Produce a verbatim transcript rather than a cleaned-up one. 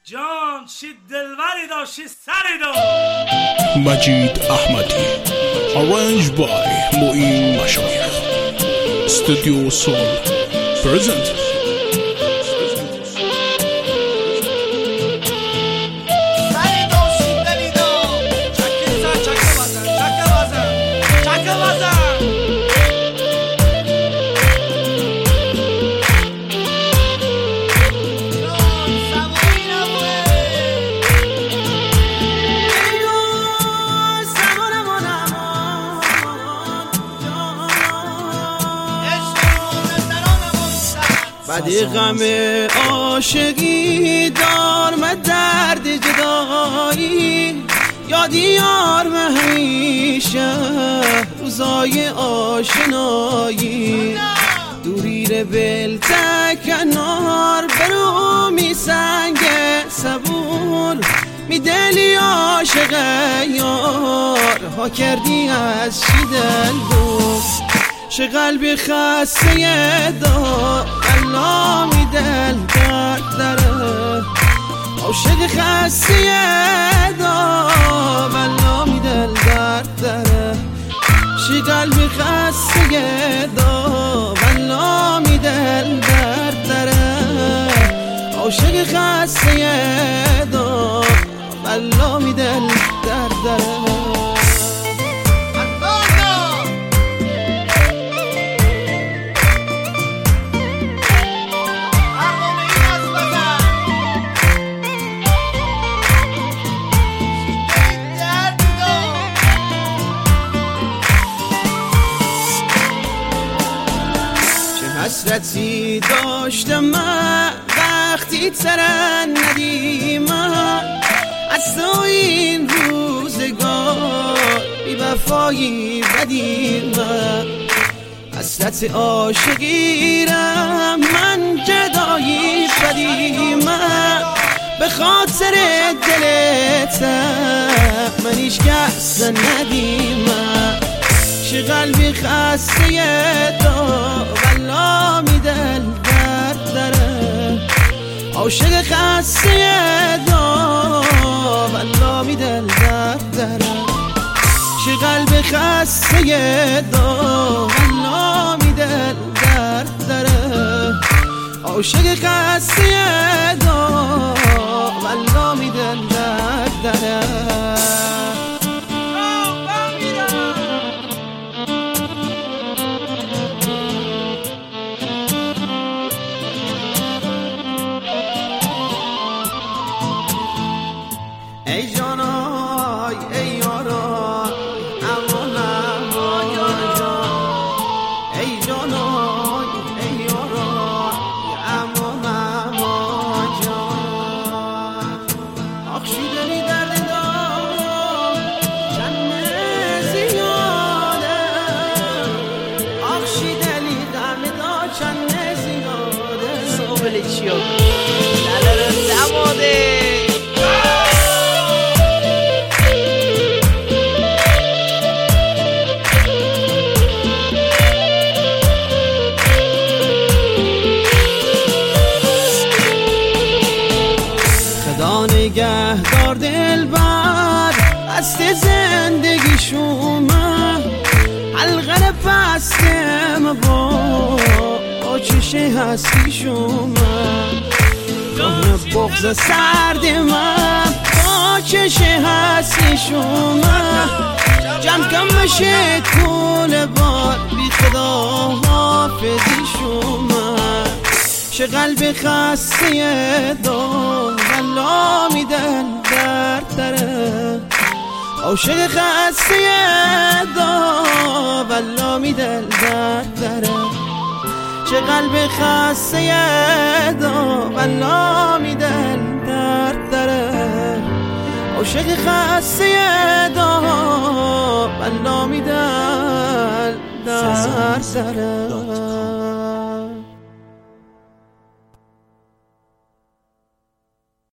جان چی دلبری داشت چی سری داشت. مجید احمدی arranged by معین مشایخ استودیو سول present. بعدی غم عاشقی دارم درد جدایی، یادی یارم همیشه روزای آشنایی، دوری رو بل تکنار برو می سنگ صبور می دلی عاشق یار ها کردی از چی دل بود چه قلبی خسته دا الله می دل درد داره عاشق خسته دا الله می دل درد داره چه قلبی خسته دا الله می دل درد داره عاشق خسته دا الله می دل درد داره. حسرتی داشتم من وقتی ترن ندیم از تو این روزگار بی وفایی بدیم حسرت عاشقیرم من جدایی بدیم به خاطر دلتم من هیچ کس ندیم چه قلبی خسته دا والله می دل درد داره عاشق خسته دا والله می دل درد داره چه قلبی خسته دا والله می دل درد داره عاشق خسته دا والله می دل درد داره. ای جانای ای یارای امان امان جان ای جانای ای یارای امان امان جان آخشی دلی درد دار چند زیاده آخشی دلی درد دار چند زیاده سوبلی چیو لالر دماده نگهدار دل بر بست زندگی شومه حلقه پستم با آچش هستی شومه راه بغض سرد من با چش هستی شومه جمع کم بشه کل بار بی خدا حافظی شومه چه قلب خسته دا والله می دل درد داره عاشق خسته دا والله می دل درد داره چه قلب خسته دا والله می دل درد داره عاشق خسته دا والله می دل درد داره.